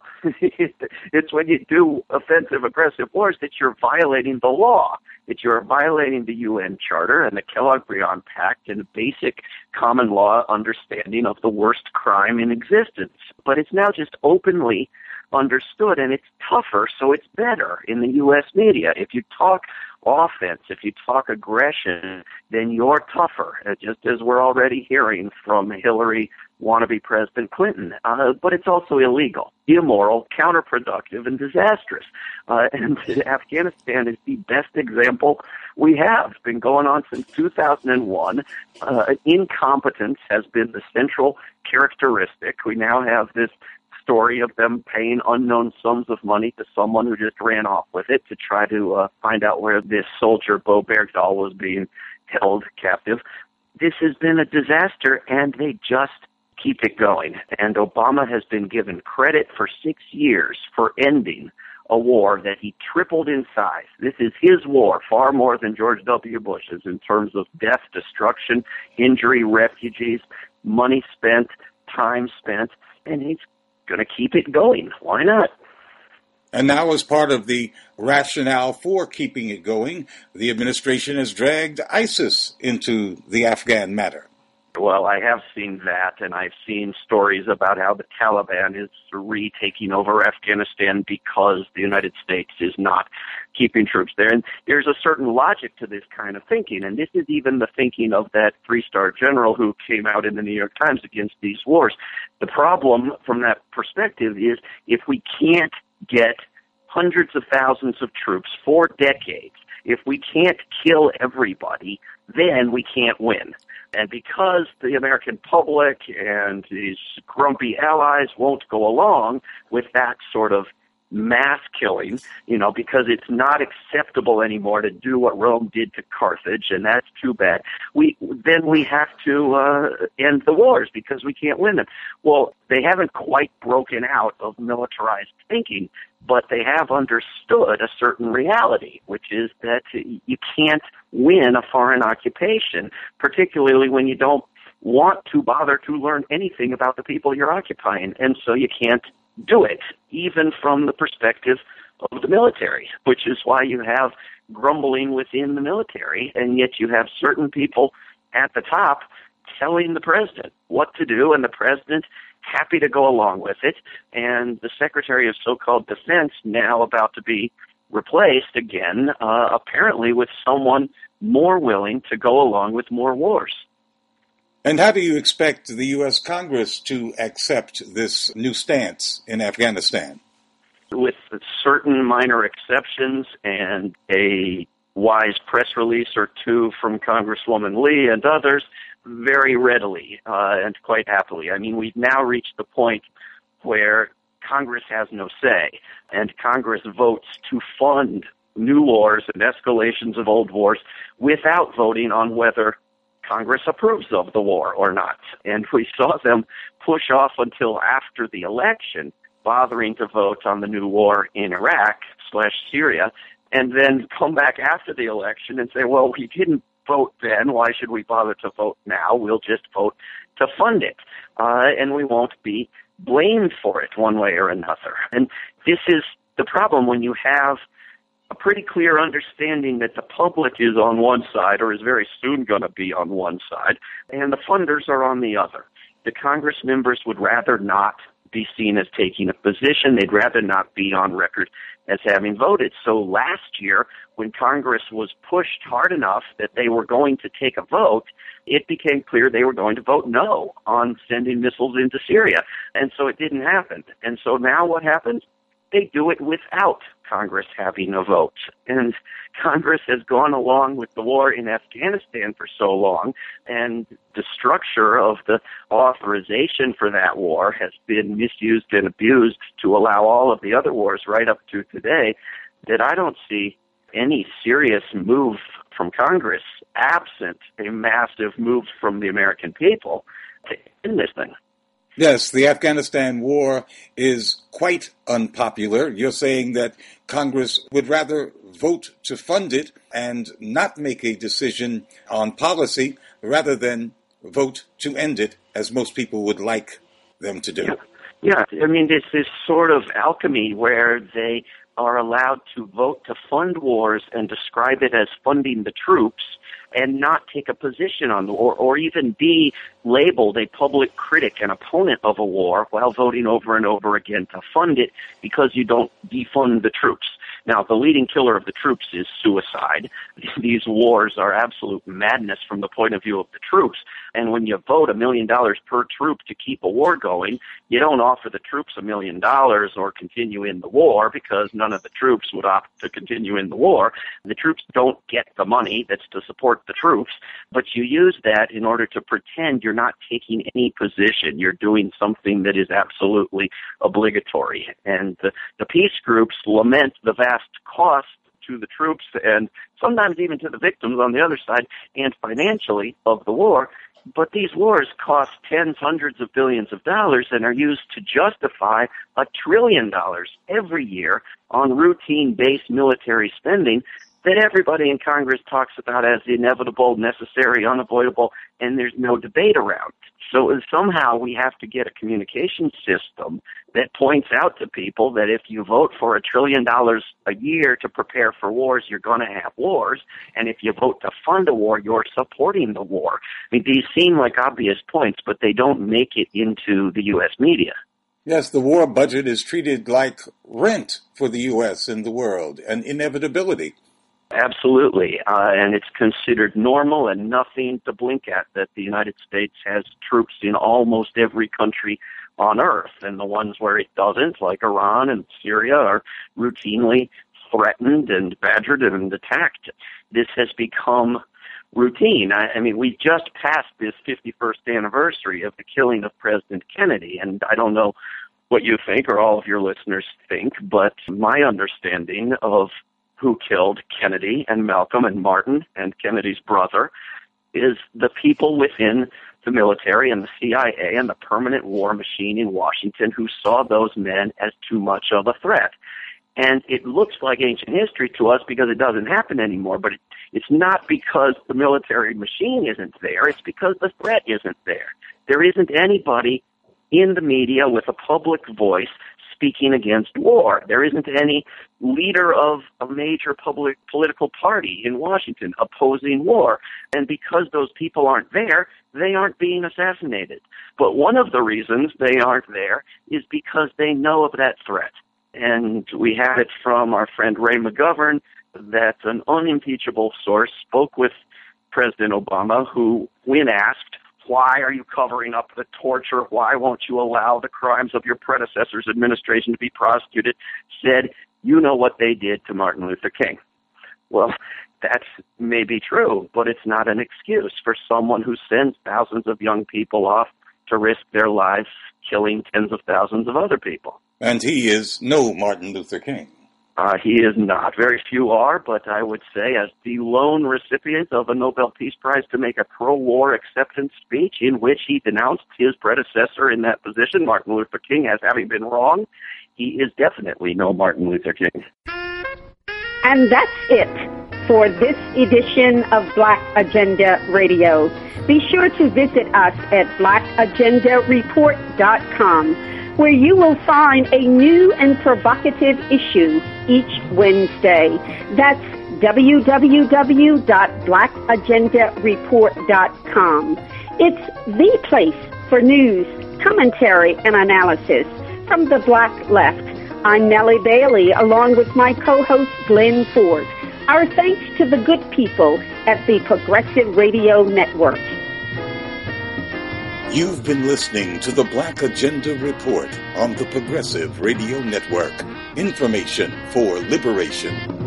it's when you do offensive, aggressive wars that you're violating the law, that you're violating the U N Charter and the Kellogg-Briand Pact and the basic common law understanding of the worst crime in existence. But it's now just openly understood, and it's tougher, so it's better in the U S media. If you talk offense, if you talk aggression, then you're tougher, just as we're already hearing from Hillary wannabe President Clinton. Uh, but it's also illegal, immoral, counterproductive, and disastrous. Uh, and Afghanistan is the best example we have. It's been going on since two thousand one. Uh, incompetence has been the central characteristic. We now have this story of them paying unknown sums of money to someone who just ran off with it to try to uh, find out where this soldier, Bo Bergdahl, was being held captive. This has been a disaster, and they just keep it going. And Obama has been given credit for six years for ending a war that he tripled in size. This is his war, far more than George W. Bush's in terms of death, destruction, injury, refugees, money spent, time spent, and he's going to keep it going. Why not? And now, as part of the rationale for keeping it going, the administration has dragged ISIS into the Afghan matter. Well, I have seen that, and I've seen stories about how the Taliban is retaking over Afghanistan because the United States is not keeping troops there. And there's a certain logic to this kind of thinking, and this is even the thinking of that three-star general who came out in the New York Times against these wars. The problem from that perspective is if we can't get hundreds of thousands of troops for decades, if we can't kill everybody, then we can't win. And because the American public and these grumpy allies won't go along with that sort of mass killing, you know, because it's not acceptable anymore to do what Rome did to Carthage, and that's too bad. We then we have to uh, end the wars because we can't win them. Well, they haven't quite broken out of militarized thinking, but they have understood a certain reality, which is that you can't win a foreign occupation, particularly when you don't want to bother to learn anything about the people you're occupying, and so you can't do it, even from the perspective of the military, which is why you have grumbling within the military, and yet you have certain people at the top telling the president what to do, and the president happy to go along with it, and the Secretary of so-called Defense now about to be replaced again, uh, apparently with someone more willing to go along with more wars. And how do you expect the U S Congress to accept this new stance in Afghanistan? With certain minor exceptions and a wise press release or two from Congresswoman Lee and others, very readily uh, and quite happily. I mean, we've now reached the point where Congress has no say, and Congress votes to fund new wars and escalations of old wars without voting on whether Congress approves of the war or not. And we saw them push off until after the election, bothering to vote on the new war in Iraq slash Syria, and then come back after the election and say, well, we didn't vote then. Why should we bother to vote now? We'll just vote to fund it. Uh, and we won't be blamed for it one way or another. And this is the problem when you have a pretty clear understanding that the public is on one side or is very soon going to be on one side, and the funders are on the other. The Congress members would rather not be seen as taking a position. They'd rather not be on record as having voted. So last year, when Congress was pushed hard enough that they were going to take a vote, it became clear they were going to vote no on sending missiles into Syria. And so it didn't happen. And so now what happens? They do it without Congress having a vote. And Congress has gone along with the war in Afghanistan for so long, and the structure of the authorization for that war has been misused and abused to allow all of the other wars right up to today, that I don't see any serious move from Congress absent a massive move from the American people to end this thing. Yes, the Afghanistan war is quite unpopular. You're saying that Congress would rather vote to fund it and not make a decision on policy rather than vote to end it, as most people would like them to do. Yeah, yeah. I mean, it's this sort of alchemy where they are allowed to vote to fund wars and describe it as funding the troops, and not take a position on the war, or even be labeled a public critic and opponent of a war while voting over and over again to fund it because you don't defund the troops. Now, the leading killer of the troops is suicide. These wars are absolute madness from the point of view of the troops. And when you vote a million dollars per troop to keep a war going, you don't offer the troops a million dollars or continue in the war, because none of the troops would opt to continue in the war. The troops don't get the money that's to support the troops, but you use that in order to pretend you're not taking any position. You're doing something that is absolutely obligatory. And the, the peace groups lament the vast cost to the troops and sometimes even to the victims on the other side and financially of the war. But these wars cost tens, hundreds of billions of dollars and are used to justify a trillion dollars every year on routine-based military spending that everybody in Congress talks about as inevitable, necessary, unavoidable, and there's no debate around. So somehow we have to get a communication system that points out to people that if you vote for a trillion dollars a year to prepare for wars, you're going to have wars. And if you vote to fund a war, you're supporting the war. I mean, these seem like obvious points, but they don't make it into the U S media. Yes, the war budget is treated like rent for the U S and the world, an inevitability. Absolutely, uh, and it's considered normal and nothing to blink at that the United States has troops in almost every country on Earth, and the ones where it doesn't, like Iran and Syria, are routinely threatened and badgered and attacked. This has become routine. I, I mean, we just passed this fifty-first anniversary of the killing of President Kennedy, and I don't know what you think or all of your listeners think, but my understanding of who killed Kennedy and Malcolm and Martin and Kennedy's brother is the people within the military and the C I A and the permanent war machine in Washington who saw those men as too much of a threat. And it looks like ancient history to us because it doesn't happen anymore, but it, it's not because the military machine isn't there, it's because the threat isn't there. There isn't anybody in the media with a public voice speaking against war. There isn't any leader of a major public political party in Washington opposing war. And because those people aren't there, they aren't being assassinated. But one of the reasons they aren't there is because they know of that threat. And we have it from our friend Ray McGovern that an unimpeachable source spoke with President Obama, who, when asked, why are you covering up the torture? Why won't you allow the crimes of your predecessor's administration to be prosecuted? Said, you know what they did to Martin Luther King. Well, that's maybe true, but it's not an excuse for someone who sends thousands of young people off to risk their lives killing tens of thousands of other people. And he is no Martin Luther King. Uh, he is not. Very few are, but I would say as the lone recipient of a Nobel Peace Prize to make a pro-war acceptance speech in which he denounced his predecessor in that position, Martin Luther King, as having been wrong, he is definitely no Martin Luther King. And that's it for this edition of Black Agenda Radio. Be sure to visit us at black agenda report dot com, where you will find a new and provocative issue each Wednesday. That's w w w dot black agenda report dot com. It's the place for news, commentary, and analysis from the Black Left. I'm Nellie Bailey, along with my co-host Glenn Ford. Our thanks to the good people at the Progressive Radio Network. You've been listening to the Black Agenda Report on the Progressive Radio Network. Information for liberation.